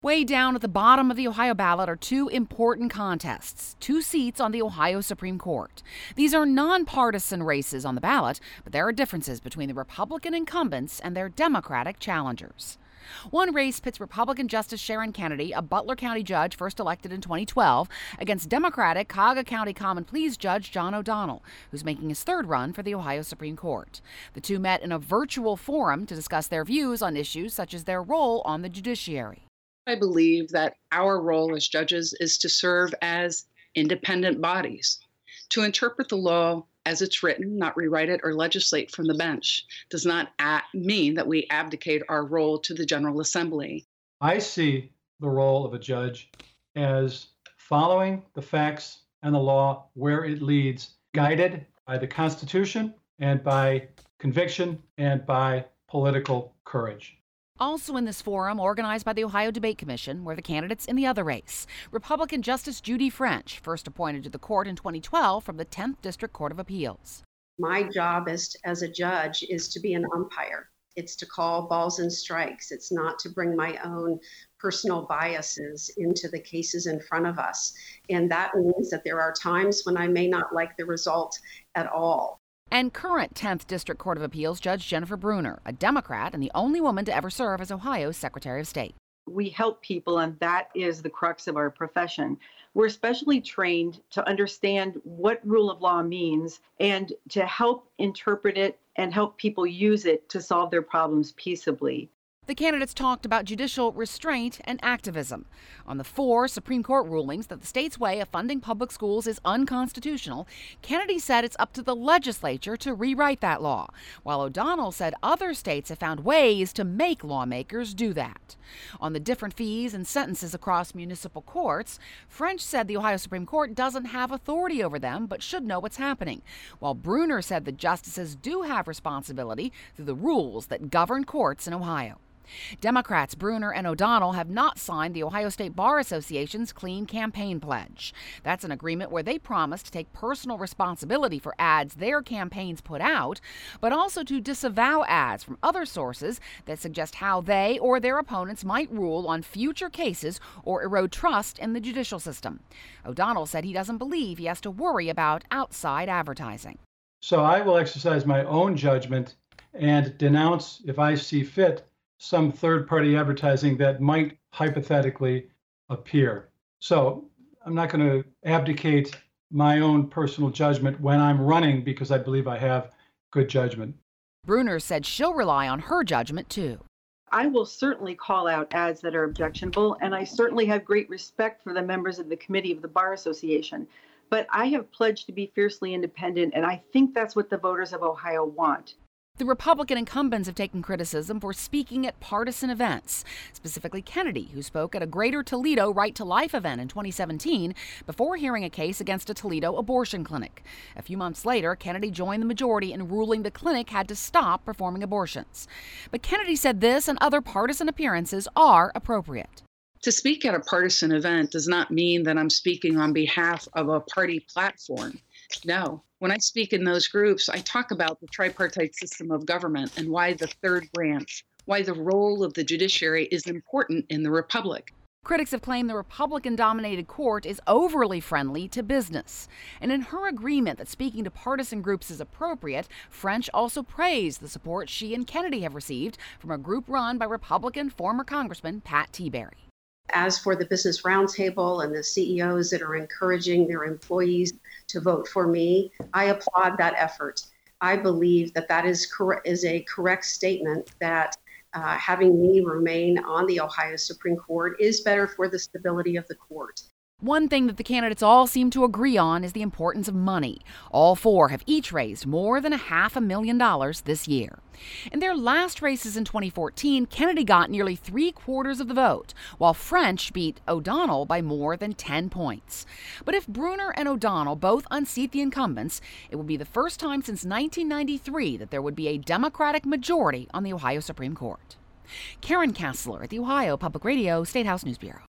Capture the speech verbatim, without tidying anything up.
Way down at the bottom of the Ohio ballot are two important contests, two seats on the Ohio Supreme Court. These are nonpartisan races on the ballot, but there are differences between the Republican incumbents and their Democratic challengers. One race pits Republican Justice Sharon Kennedy, a Butler County judge first elected in twenty twelve, against Democratic Cuyahoga County Common Pleas Judge John O'Donnell, who's making his third run for the Ohio Supreme Court. The two met in a virtual forum to discuss their views on issues such as their role on the judiciary. I believe that our role as judges is to serve as independent bodies, to interpret the law as it's written, not rewrite it or legislate from the bench. Does not a- mean that we abdicate our role to the General Assembly. I see the role of a judge as following the facts and the law where it leads, guided by the Constitution and by conviction and by political courage. Also in this forum, organized by the Ohio Debate Commission, were the candidates in the other race. Republican Justice Judy French, first appointed to the court in twenty twelve from the tenth District Court of Appeals. My job as, as a judge is to be an umpire. It's to call balls and strikes. It's not to bring my own personal biases into the cases in front of us. And that means that there are times when I may not like the result at all. And current tenth District Court of Appeals Judge Jennifer Bruner, a Democrat and the only woman to ever serve as Ohio's Secretary of State. We help people, and that is the crux of our profession. We're especially trained to understand what rule of law means and to help interpret it and help people use it to solve their problems peaceably. The candidates talked about judicial restraint and activism. On the four Supreme Court rulings that the state's way of funding public schools is unconstitutional, Kennedy said it's up to the legislature to rewrite that law, while O'Donnell said other states have found ways to make lawmakers do that. On the different fees and sentences across municipal courts, French said the Ohio Supreme Court doesn't have authority over them but should know what's happening, while Bruner said the justices do have responsibility through the rules that govern courts in Ohio. Democrats Bruner and O'Donnell have not signed the Ohio State Bar Association's Clean Campaign Pledge. That's an agreement where they promise to take personal responsibility for ads their campaigns put out, but also to disavow ads from other sources that suggest how they or their opponents might rule on future cases or erode trust in the judicial system. O'Donnell said he doesn't believe he has to worry about outside advertising. So I will exercise my own judgment and denounce, if I see fit, some third-party advertising that might hypothetically appear. So I'm not going to abdicate my own personal judgment when I'm running because I believe I have good judgment. Bruner said she'll rely on her judgment, too. I will certainly call out ads that are objectionable, and I certainly have great respect for the members of the committee of the Bar Association. But I have pledged to be fiercely independent, and I think that's what the voters of Ohio want. The Republican incumbents have taken criticism for speaking at partisan events, specifically Kennedy, who spoke at a Greater Toledo Right to Life event in twenty seventeen before hearing a case against a Toledo abortion clinic. A few months later, Kennedy joined the majority in ruling the clinic had to stop performing abortions. But Kennedy said this and other partisan appearances are appropriate. To speak at a partisan event does not mean that I'm speaking on behalf of a party platform. No. When I speak in those groups, I talk about the tripartite system of government and why the third branch, why the role of the judiciary is important in the republic. Critics have claimed the Republican-dominated court is overly friendly to business. And in her agreement that speaking to partisan groups is appropriate, French also praised the support she and Kennedy have received from a group run by Republican former Congressman Pat Tiberi. As for the Business Roundtable and the C E Os that are encouraging their employees to vote for me, I applaud that effort. I believe that that is, cor- is a correct statement that uh, having me remain on the Ohio Supreme Court is better for the stability of the court. One thing that the candidates all seem to agree on is the importance of money. All four have each raised more than a half a million dollars this year. In their last races in twenty fourteen, Kennedy got nearly three quarters of the vote, while French beat O'Donnell by more than ten points. But if Bruner and O'Donnell both unseat the incumbents, it would be the first time since nineteen ninety-three that there would be a Democratic majority on the Ohio Supreme Court. Karen Kassler at the Ohio Public Radio State House News Bureau.